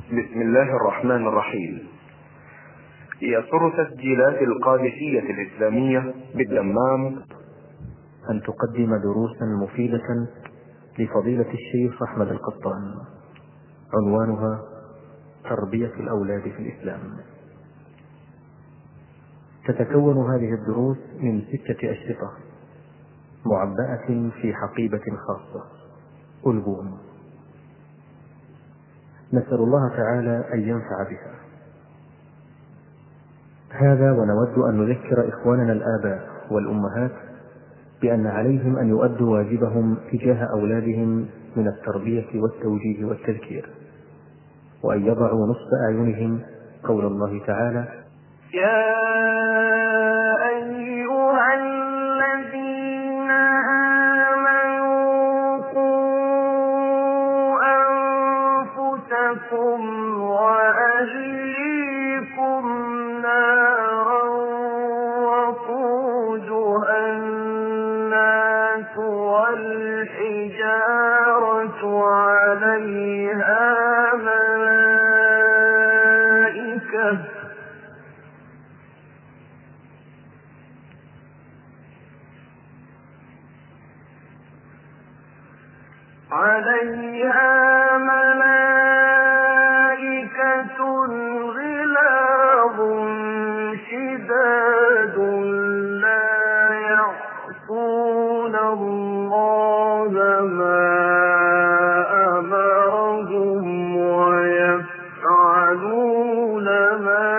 بسم الله الرحمن الرحيم. يسر تسجيلات القادسية الإسلامية بالدمام أن تقدم دروسا مفيدة لفضيلة الشيخ أحمد القطان، عنوانها تربية الأولاد في الإسلام. تتكون هذه الدروس من 6 أشرطة معبأة في حقيبة خاصة ألبوم. نسأل الله تعالى أن ينفع بها. هذا ونود أن نذكر إخواننا الآباء والأمهات بأن عليهم أن يؤدوا واجبهم تجاه أولادهم من التربية والتوجيه والتذكير، وأن يضعوا نصب أعينهم قول الله تعالى: يا أيها الذين آمنوا قوا أنفسكم وأهليكم نارا وقودها الناس والحجارة عليها ملائكة غلاظ شداد لا يعصون الله ما أمرهم ويفعلون ما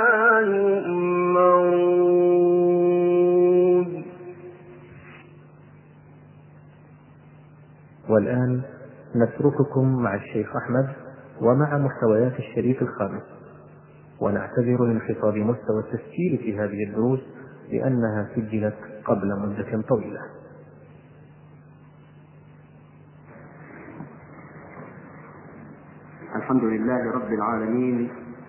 يؤمرون. والآن نترككم مع الشيخ أحمد ومع محتويات الشريط الخامس، ونعتذر لانخفاض مستوى التسجيل في هذه الدروس لأنها سجلت قبل مدة طويلة. الحمد لله رب العالمين،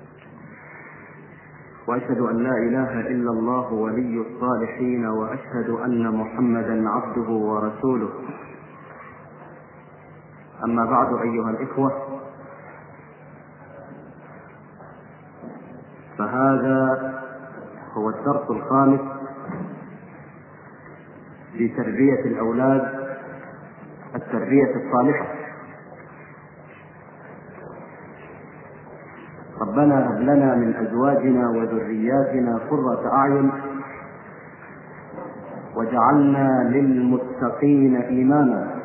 وأشهد أن لا إله إلا الله ولي الصالحين، وأشهد أن محمدا عبده ورسوله. أما بعد أيها الإخوة، فهذا هو الدرس الخامس في تربية الأولاد، التربية الصالحة. ربنا هب لنا من أزواجنا وذرياتنا قرة أعين وجعلنا للمتقين إماما.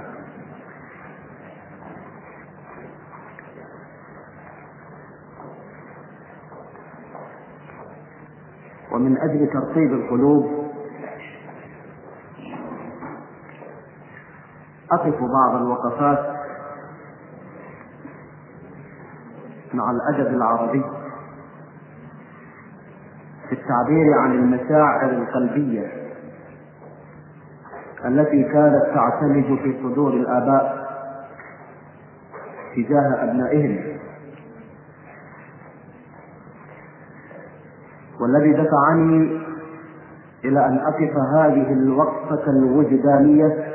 ومن أجل ترطيب القلوب أقف بعض الوقفات مع الأدب العربي في التعبير عن المشاعر القلبية التي كانت تعتلج في صدور الآباء تجاه أبنائهم، والذي دفعني إلى أن أقف هذه الوقفة الوجدانية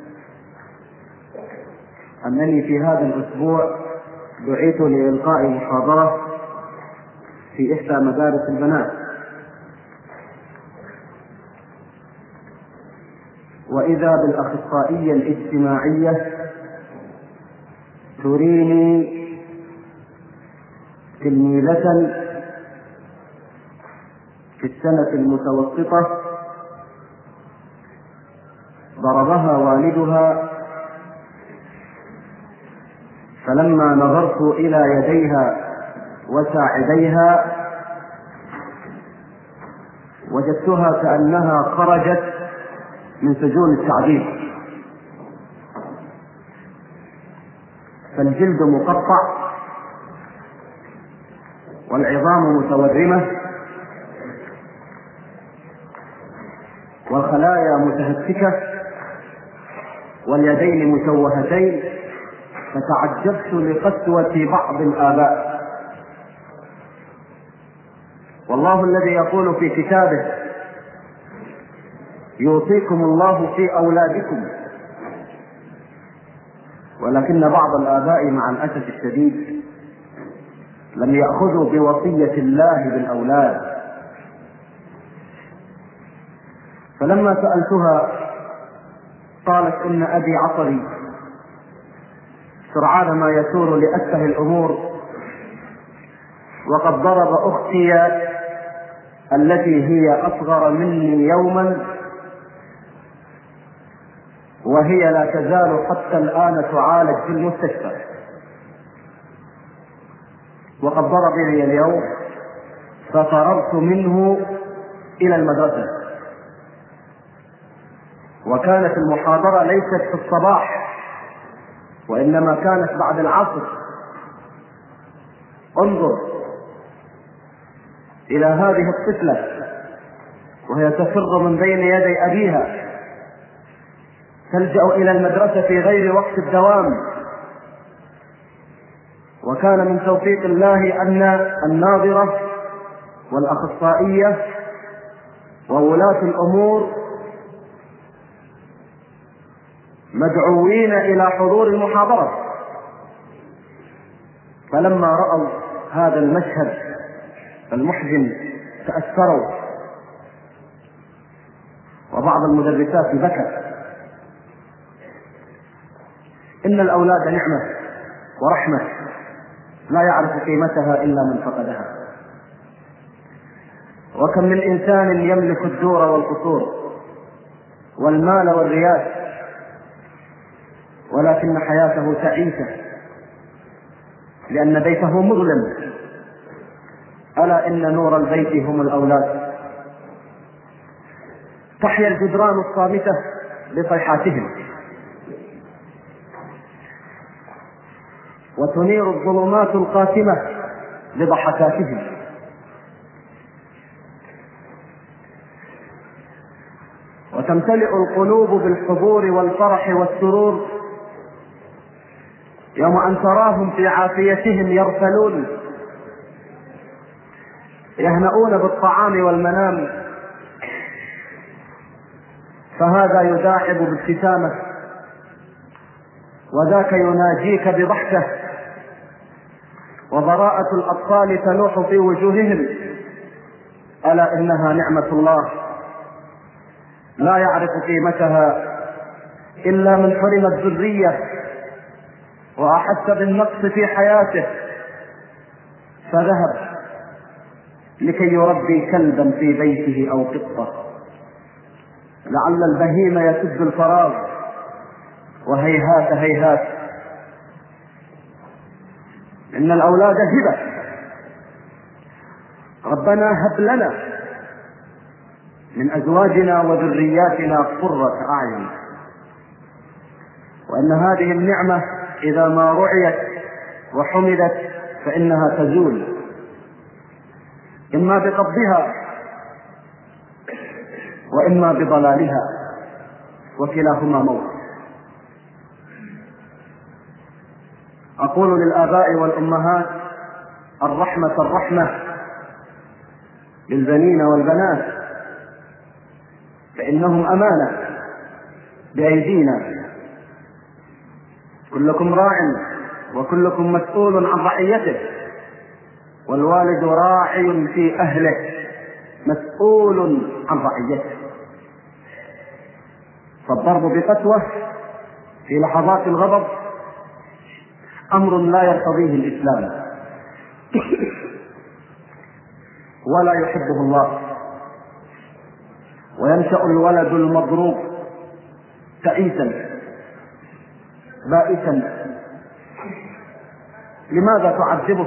أنني في هذا الأسبوع دعيت لإلقاء محاضرة في إحدى مدارس البنات، وإذا بالأخصائية الاجتماعية تريني تلميذة في السنة المتوسطة ضربها والدها، فلما نظرت إلى يديها وساعديها وجدتها كأنها خرجت من سجون التعذيب، فالجلد مقطع والعظام متورمة والخلايا متهتكة واليدين مشوهتين، فتعجبت لقسوة بعض الآباء. والله الذي يقول في كتابه: يوصيكم الله في أولادكم، ولكن بعض الآباء مع الأسف الشديد لم يأخذوا بوصية الله بالأولاد. فلما سألتها قالت إن أبي عصبي سرعان ما يثور لأسفه الأمور، وقد ضرب أختي التي هي أصغر مني يوما، وهي لا تزال حتى الآن تعالج في المستشفى، وقد ضربني اليوم ففررت منه إلى المدرسة، وكانت المحاضرة ليست في الصباح وإنما كانت بعد العصر. انظر إلى هذه الطفلة وهي تفر من بين يدي أبيها، تلجأ إلى المدرسة في غير وقت الدوام. وكان من توفيق الله أن الناظرة والأخصائية وولاة الأمور مدعوين إلى حضور المحاضرة، فلما رأوا هذا المشهد المحزن تأثروا، وبعض المدرسات بكت. إن الأولاد نعمة ورحمة لا يعرف قيمتها إلا من فقدها. وكم من إنسان يملك الدور والقصور والمال والرياء ولكن حياته تعيسة لأن بيته مظلم. ألا إن نور البيت هم الأولاد. تحيا الجدران الصامتة بصيحاتهم، وتنير الظلمات القاتمة بضحكاتهم. وتمتلئ القلوب بالحضور والفرح والسرور يوم أن تراهم في عافيتهم يرسلون يهنؤون بالطعام والمنام، فهذا يداعب بابتسامة وذاك يناجيك بضحكة، وبراءة الأطفال تلوح في وجوههم. ألا إنها نعمة الله لا يعرف قيمتها إلا من حرم الذرية وأحس بالنقص في حياته فذهب لكي يربي كلبا في بيته أو قطة، لعل البهيم يسد الفراغ، وهيهات هيهات. إن الأولاد هبة، ربنا هب لنا من أزواجنا وذرياتنا قرة أعين. وأن هذه النعمة إذا ما رعيت وحمدت فإنها تزول، إما بقبضها وإما بضلالها، وكلاهما موت. أقول للآباء والأمهات الرحمة بالبنين والبنات، فإنهم أمانة بأيدينا. كلكم راع وكلكم مسؤول عن رعيته، والوالد راعي في أهله مسؤول عن رعيته. فالضرب بقسوة في لحظات الغضب أمر لا يرتضيه الإسلام ولا يحبه الله. وينشأ الولد المضروب تعيسا بائسا. لماذا تعذبه؟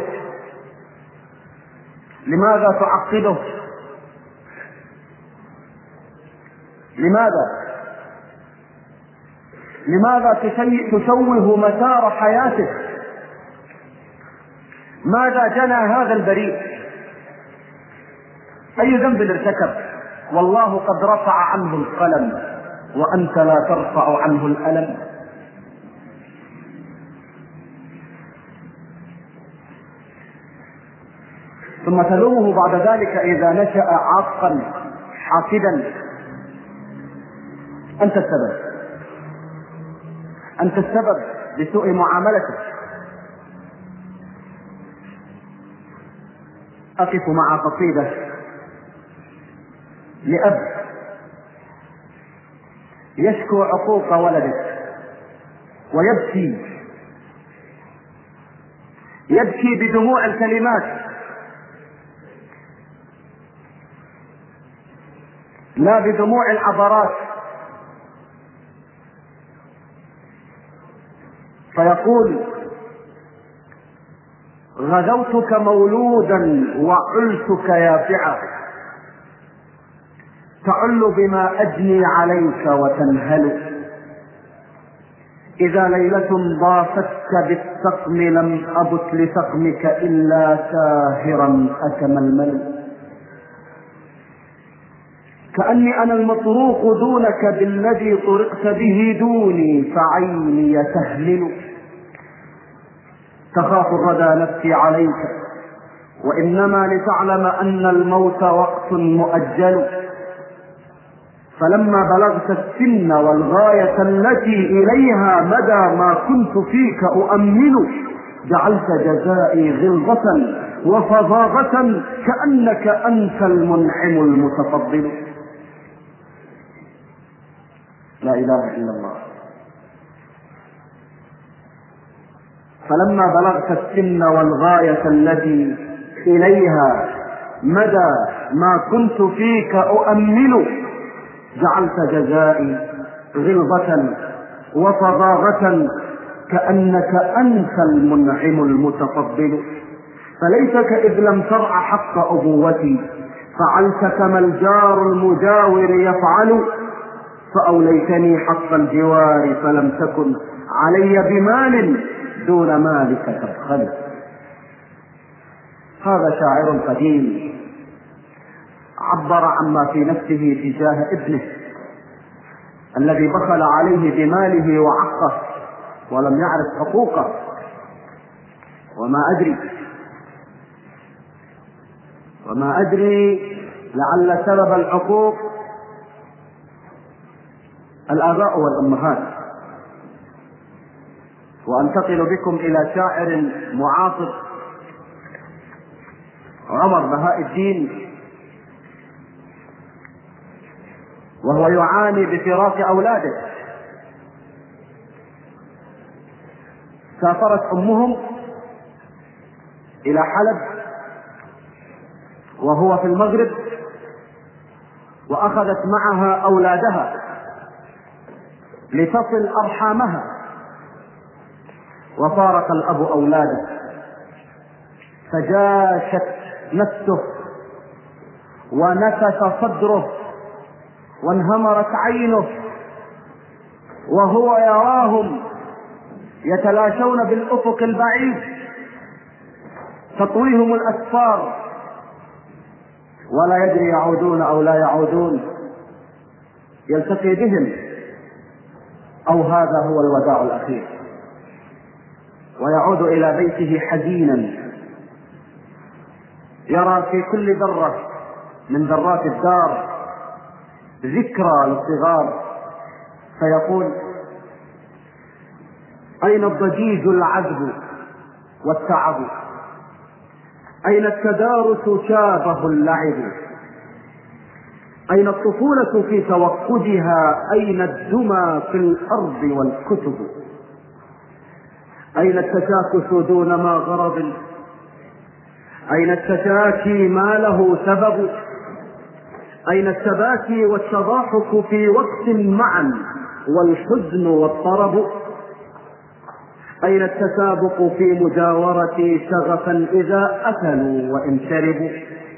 لماذا تعقده؟ لماذا تشوه مسار حياته؟ ماذا جنى هذا البريء؟ أي ذنب ارتكب؟ والله قد رفع عنه القلم وأنت لا ترفع عنه الألم. ثم تلومه بعد ذلك إذا نشأ عاقا حاسدا. أنت السبب بسوء معاملته. أقف مع قصيدة لأب يشكو عقوق ولده ويبكي بدموع الكلمات لا بدموع العبرات، فيقول: غزوتك مولودا وعلتك يافعة، تعل بما أجني عليك وتنهل، إذا ليلة ضافتك بالسقم لم أبت لسقمك إلا ساهرا أتململ، كأني أنا المطروق دونك بالذي طرقت به دوني فعيني تهلل، تخاف الردى نفسي عليك وإنما لتعلم أن الموت وقت مؤجل، فلما بلغت السن والغاية التي إليها مدى ما كنت فيك أؤمل، جعلت جزائي غلظة وفظاظة كأنك أنت المنعم المتفضل. لا إله إلا الله. فلما بلغت السن والغاية التي إليها مدى ما كنت فيك أؤمل، جعلت جزائي غلظة وفظاظة كأنك أنت المنعم المتفضل، فليتك إذ لم ترع حق أبوتي فعلت كما الجار المجاور يفعل، فأوليتني حق الجوار فلم تكن علي بمال دون مالك تبخل. هذا شاعر قديم عبر عما في نفسه تجاه ابنه الذي بخل عليه بماله وعقه ولم يعرف حقوقه. وما أدري لعل سبب العقوق الآباء والأمهات. وأنتقل بكم إلى شاعر معاصر عمر بهاء الدين، وهو يعاني بفراق أولاده. سافرت أمهم إلى حلب وهو في المغرب، وأخذت معها أولادها لتصل أرحامها، وفارق الأب أولاده، فجاشت نفسه ونفس صدره وانهمرت عينه وهو يراهم يتلاشون بالأفق البعيد، تطويهم الأسفار ولا يدري يعودون أو لا يعودون، يلتقي بهم أو هذا هو الوداع الأخير، ويعود إلى بيته حزينا، يرى في كل ذرة من ذرات الدار ذكرى للصغار، فيقول: أين الضجيج العذب والتعب، أين التدارس شابه اللعب، أين الطفولة في توقدها، أين الدمى في الأرض والكتب، أين التشاكس دون ما غرض، أين التشاكي ما له سبب، أين التباكي والتضاحك في وقت معا والحزن والطرب، أين التسابق في مجاورة شغفا إذا أكلوا وإن شربوا،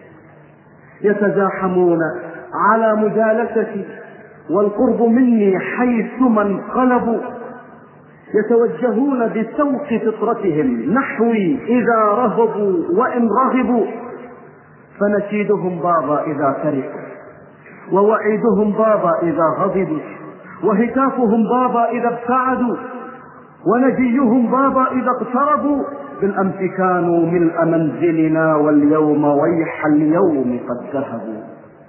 يتزاحمون على مجالستي والقرب مني حيثما انقلبوا، يتوجهون بسوق فطرتهم نحوي إذا رهبوا وإن رغبوا، فنشيدهم بابا إذا فرحوا، ووعيدهم بابا إذا غضبوا، وهتافهم بابا إذا ابتعدوا، ونجيهم بابا إذا اقتربوا، بالأمس كانوا ملء منزلنا واليوم ويح اليوم قد ذهبوا.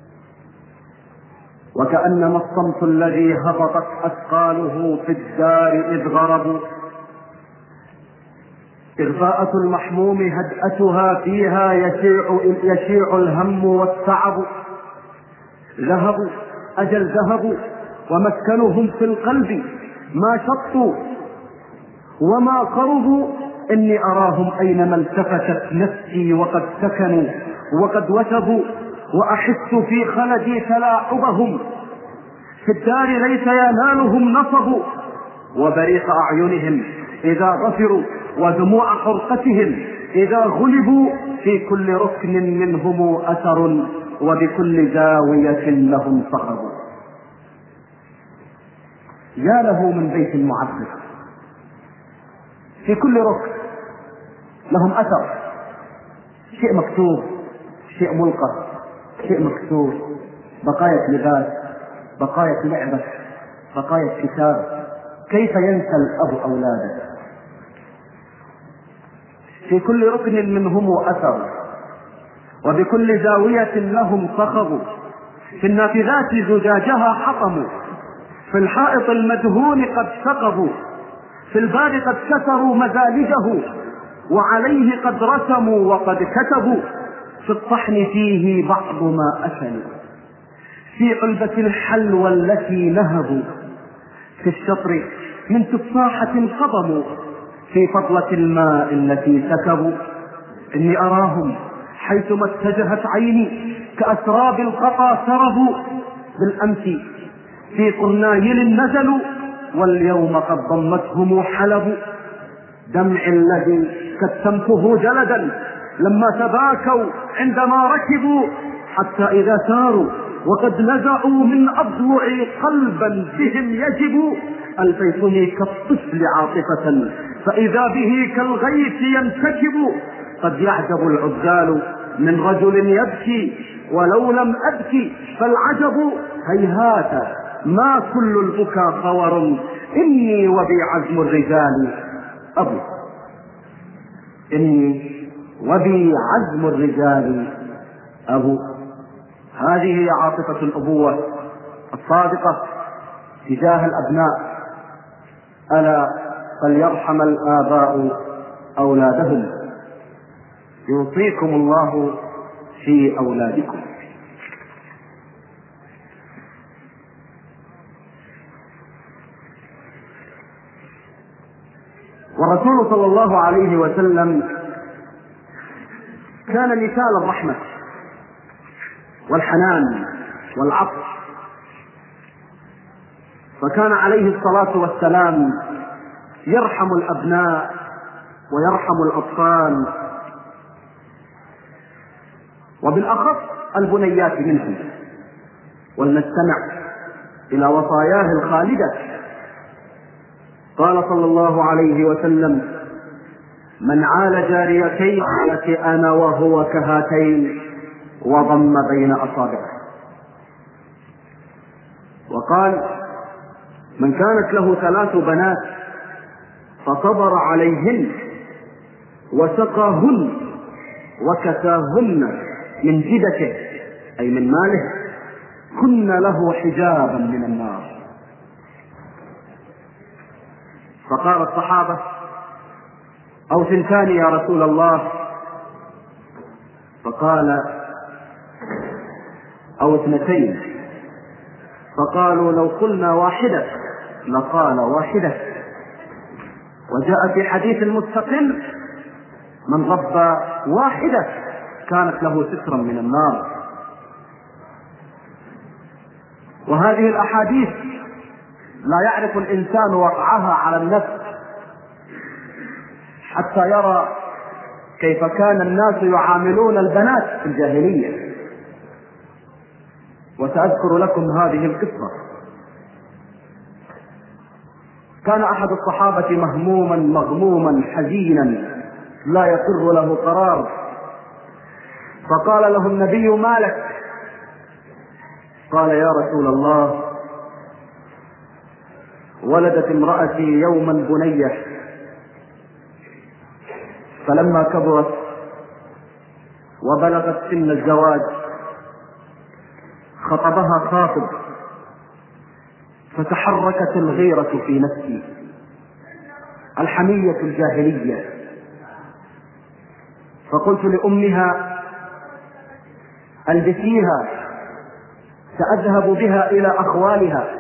وكأنما الصمت الذي هبطت أثقاله في الدار إذ غربوا، إرضاءة المحموم هدأتها فيها يشيع الهم والتعب. ذهبوا أجل ذهبوا ومسكنهم في القلب ما شطوا وما قربوا، إني أراهم أينما التفتت نفسي وقد سكنوا وقد وثبوا، وأحس في خلدي تلاعبهم في الدار ليس ينالهم نصب، وبريق أعينهم إذا ظفروا ودموع حرقتهم إذا غلبوا، في كل ركن منهم أثر وبكل زاوية لهم صخب. يا له من بيت معبد في كل ركن لهم أثر، شيء مكتوب، شيء ملقى، شيء مكسور، بقايا لباس، بقايا لعبة، بقايا كتاب. كيف ينسى الأب أولاده؟ في كل ركن منهم أثر وبكل زاوية لهم صخب، في النافذات زجاجها حطموا، في الحائط المدهون قد ثقبوا، في الباب قد كسروا مزالجه، وعليه قد رسموا وقد كتبوا، في الطحن فيه بعض ما أكلوا، في علبة الحلوى التي نهبوا، في الشطر من تفاحة قضموا، في فضلة الماء التي سكبوا. إني أراهم حيثما اتجهت عيني كأسراب القطا سربوا، بالأمس في قرنايل نزلوا واليوم قد ضمتهم حلب. دمع الذي كتمته جلدا لما تباكوا عندما ركبوا، حتى إذا ساروا وقد نزعوا من أضلع قلبا بهم يجب، ألفيتني كالطفل عاطفة فإذا به كالغيث ينسكب. قد يعجب العزال من رجل يبكي ولو لم أبكي، فالعجب هيهات ما كل البكا خور، إني وبي عزم الرجال أبو. إني وبي عزم الرجال أبو. هذه هي عاطفة الأبوة الصادقة تجاه الأبناء. ألا فليرحم الآباء أولادهم. يوصيكم الله في أولادكم. والرسول صلى الله عليه وسلم كان مثال الرحمة والحنان والعطف، فكان عليه الصلاة والسلام يرحم الأبناء ويرحم الأطفال، وبالأخص البنيات منهم. ولنستمع إلى وصاياه الخالدة. قال صلى الله عليه وسلم: من عال جاريتين أنا وهو كهاتين، وضم بين أصابعه. وقال: من كانت له 3 بنات فصبر عليهن وسقاهن وكساهن من جدته أي من ماله، كن له حجابا من النار. فقال الصحابة: أو 2 يا رسول الله؟ فقال: أو 2. فقالوا: لو قلنا واحدة لقال واحدة. وجاء في حديث مستقل: من ربى واحدة كانت له سترا من النار. وهذه الأحاديث لا يعرف الإنسان وقعها على النفس حتى يرى كيف كان الناس يعاملون البنات في الجاهلية. وسأذكر لكم هذه القصة. كان أحد الصحابة مهموما مغموما حزينا لا يقر له قرار، فقال له النبي: ما لك؟ قال: يا رسول الله، ولدت امرأتي يوما بنية، فلما كبرت وبلغت سن الزواج خطبها خاطب، فتحركت الغيرة في نفسي، الحمية الجاهلية، فقلت لأمها ألبسيها سأذهب بها إلى أخوالها.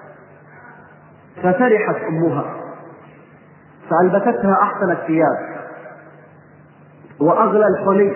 ففرحت أمها فألبستها أحسن الثياب وأغلى الحلي،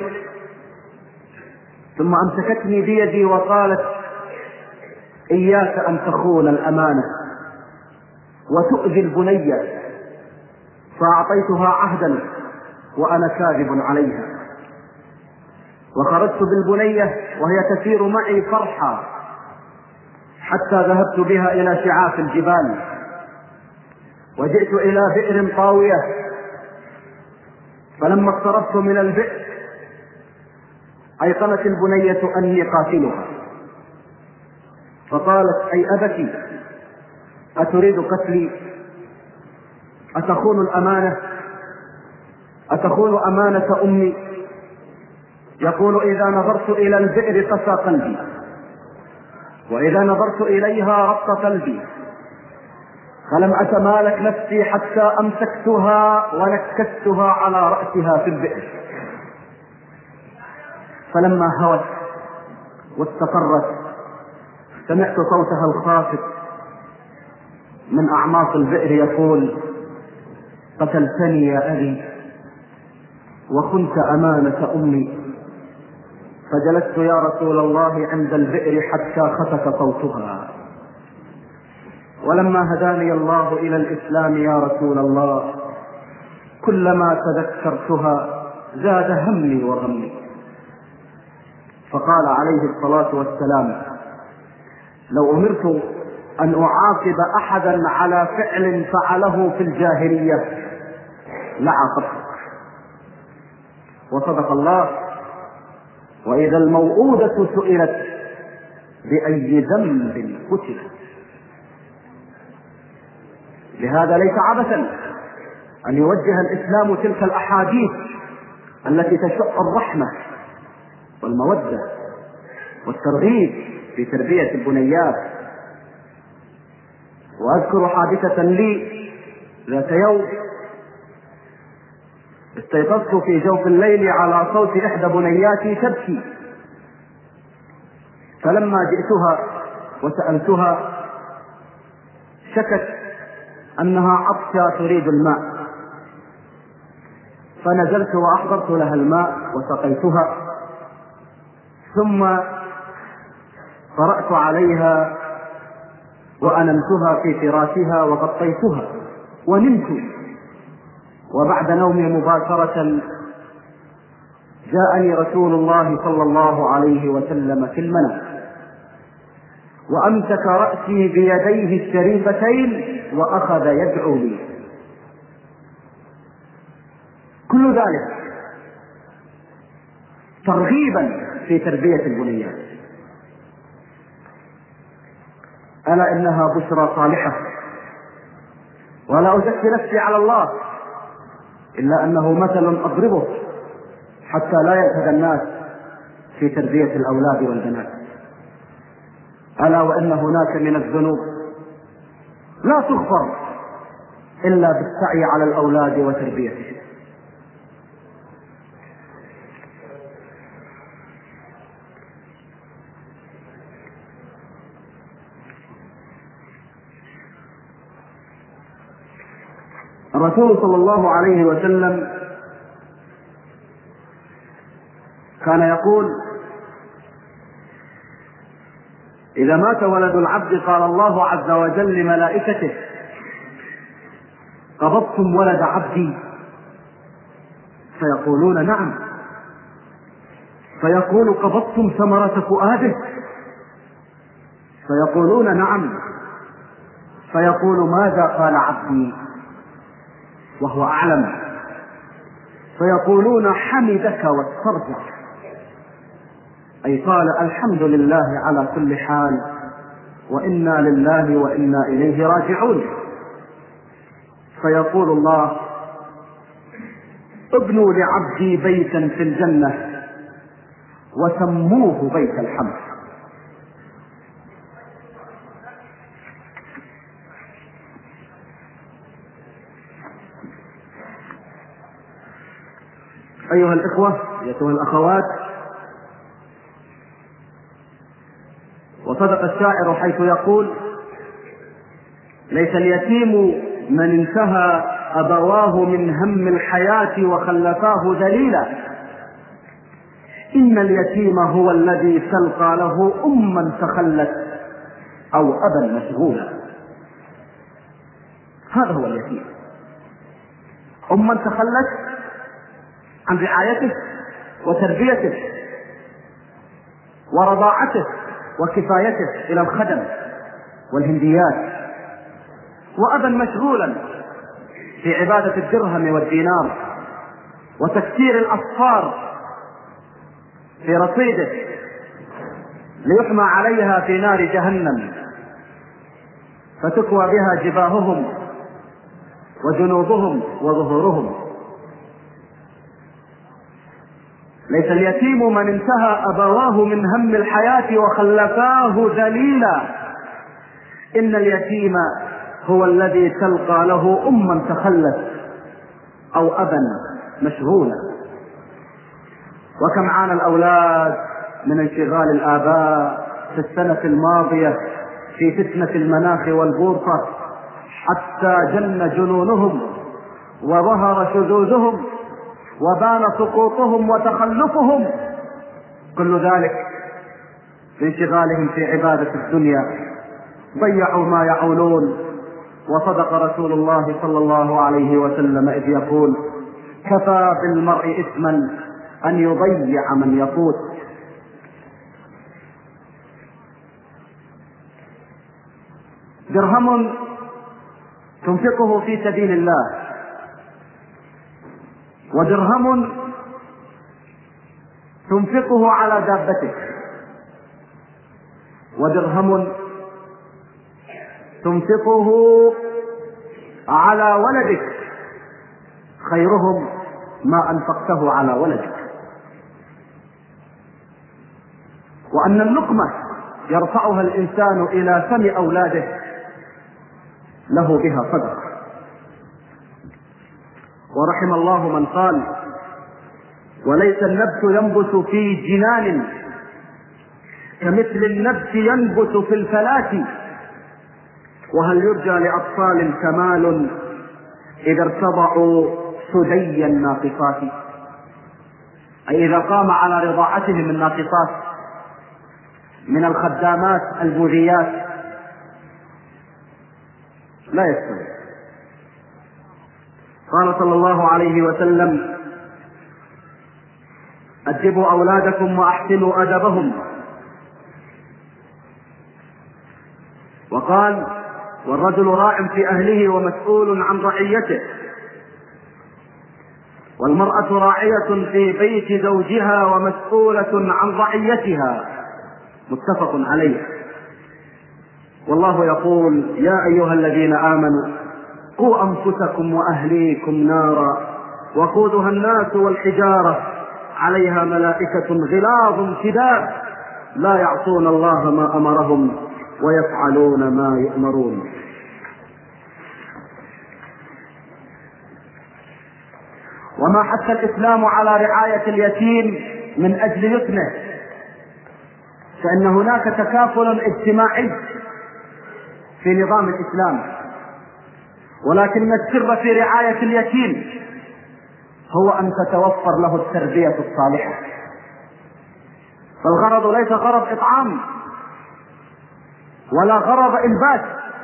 ثم أمسكتني بيدي وقالت: إياك أن تخون الأمانة وتؤذي البنية. فأعطيتها عهدا وأنا كاذب عليها، وخرجت بالبنية وهي تسير معي فرحا حتى ذهبت بها إلى شعاف الجبال، وجئت إلى بئر طاوية. فلما اقتربت من البئر أيقنت البنية أني قاتلها، فقالت: أي أبتي، أتريد قتلي؟ أتخون الأمانة؟ أتخون أمانة أمي؟ يقول: إذا نظرت إلى البئر قسى قلبي، وإذا نظرت إليها رق قلبي، فلم أتمالك نفسي حتى أمسكتها ونكستها على رأسها في البئر. فلما هوت واستقرت سمعت صوتها الخافت من أعماق البئر يقول: قتلتني يا أبي وخنت أمانة أمي. فجلست يا رسول الله عند البئر حتى خفت صوتها. ولما هداني الله إلى الإسلام يا رسول الله كلما تذكرتها زاد همي وغمي. فقال عليه الصلاة والسلام: لو أمرت أن أعاقب أحدا على فعل فعله في الجاهلية لعاقبته. وصدق الله: وإذا الموءودة سئلت بأي ذنب قتلت. لهذا ليس عبثا أن يوجه الإسلام تلك الأحاديث التي تشق الرحمة والمودة والترغيب في تربية البنيات. وأذكر حادثة لي ذات يوم استيقظت في جوف الليل على صوت إحدى بنياتي تبكي، فلما جئتها وسألتها شكت أنها عطشة تريد الماء، فنزلت وأحضرت لها الماء وسقيتها، ثم قرأت عليها وأنمتها في فراشها وغطيتها ونمت. وبعد نومي مباشرة جاءني رسول الله صلى الله عليه وسلم في المنام وأمسك رأسي بيديه الشريفتين وأخذ يدعو لي. كل ذلك ترغيبا في تربية البنيات. ألا إنها بشرى صالحة، ولا أزكي نفسي على الله إلا أنه مثل أضربه حتى لا يلتهى الناس في تربية الأولاد والبنات. ألا وإن هناك من الذنوب لا تغفر إلا بالسعي على الأولاد وتربيتهم. الرسول صلى الله عليه وسلم كان يقول: إذا مات ولد العبد قال الله عز وجل لملائكته: قبضتم ولد عبدي؟ فيقولون: نعم. فيقول: قبضتم ثمرة فؤاده؟ فيقولون: نعم. فيقول: ماذا قال عبدي وهو أعلم؟ فيقولون: حمدك واسترجع، أي قال الحمد لله على كل حال، وإنا لله وإنا إليه راجعون. فيقول الله: ابنوا لعبدي بيتا في الجنة وسموه بيت الحمد. أيها الإخوة أيتها الأخوات، وصدق الشاعر حيث يقول: ليس اليتيم من انتهى أبواه من هم الحياة وخلفاه ذليلا، إن اليتيم هو الذي تلقى له أما تخلت أو أبا مشغولا. هذا هو اليتيم، أما تخلت عن رعايته وتربيته ورضاعته وكفايته إلى الخدم والهنديات، وأبا مشغولا في عبادة الدرهم والدينار وتكسير الأصفار في رصيده ليحمى عليها في نار جهنم فتكوى بها جباههم وجنوبهم وظهورهم. ليس اليتيم من انتهى أبواه من هم الحياة وخلفاه ذليلا، إن اليتيم هو الذي تلقى له أما تخلت أو أبا مشغولا. وكم عانى الأولاد من انشغال الآباء في السنة الماضية في فتنة المناخ والبورصة حتى جن جنونهم وظهر شذوذهم وبان سقوطهم وتخلفهم، كل ذلك بانشغالهم في عبادة الدنيا، ضيعوا ما يعولون. وصدق رسول الله صلى الله عليه وسلم إذ يقول: كفى بالمرء إثما أن يضيع من يقوت. درهم تنفقه في سبيل الله، ودرهم تنفقه على دابتك، ودرهم تنفقه على ولدك، خيرهم ما أنفقته على ولدك. وأن اللقمة يرفعها الإنسان إلى فم أولاده له بها صدقة. ورحم الله من قال: وليس النبت ينبت في جنان كمثل النبت ينبت في الفلاة، وهل يرجى لأطفال كمال إذا ارتضعوا ثدي الناقصات. أي إذا قام على رضاعتهم الناقصات من الخدامات البوذيات لا يستوي. قال صلى الله عليه وسلم: أدبوا أولادكم وأحسنوا أدبهم. وقال: والرجل راع في أهله ومسؤول عن رعيته، والمرأة راعية في بيت زوجها ومسؤولة عن رعيتها، متفق عليه. والله يقول: يا أيها الذين آمنوا قوا أنفسكم وأهليكم نارا وقودها الناس والحجارة عليها ملائكة غلاظ شداد لا يعصون الله ما أمرهم ويفعلون ما يؤمرون. وما حث الإسلام على رعاية اليتيم من أجل يتمه، فإن هناك تكافل اجتماعي في نظام الإسلام، ولكن السر في رعاية اليتيم هو أن تتوفر له التربية الصالحة. فالغرض ليس غرض إطعام ولا غرض إلباس،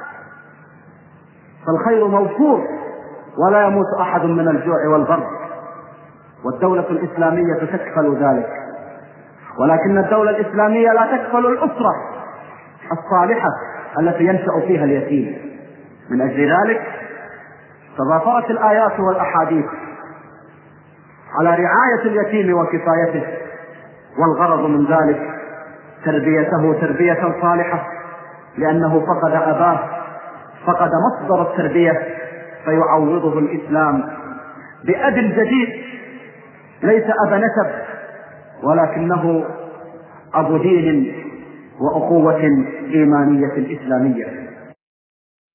فالخير موفور ولا يموت أحد من الجوع والبرد، والدولة الإسلامية تكفل ذلك. ولكن الدولة الإسلامية لا تكفل الأسرة الصالحة التي ينشأ فيها اليتيم. من أجل ذلك تضافرت الآيات والأحاديث على رعاية اليتيم وكفايته، والغرض من ذلك تربيته تربية صالحة، لأنه فقد أباه، فقد مصدر التربية، فيعوضه الإسلام بأب جديد ليس أب نسب، ولكنه أب دين وأخوة إيمانية إسلامية.